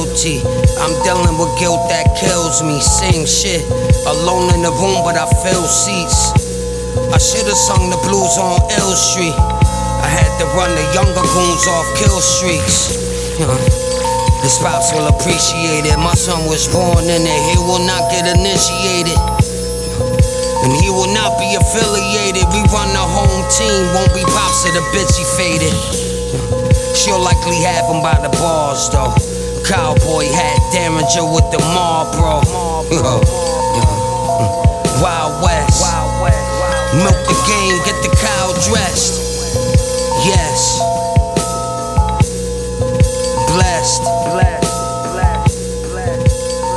guilty. I'm dealing with guilt that kills me. Same shit, alone in the room, but I fill seats. I should've sung the blues on Ill Street. I had to run the younger goons off kill streaks. His pops will appreciate it. My son was born in it. He will not get initiated, and he will not be affiliated. We run the home team, won't be pops of the bitch he faded. She'll likely have him by the bars though. Cowboy hat, Derringer with the Marlboro. Wild West. Milk the game, get the cow dressed. Yes.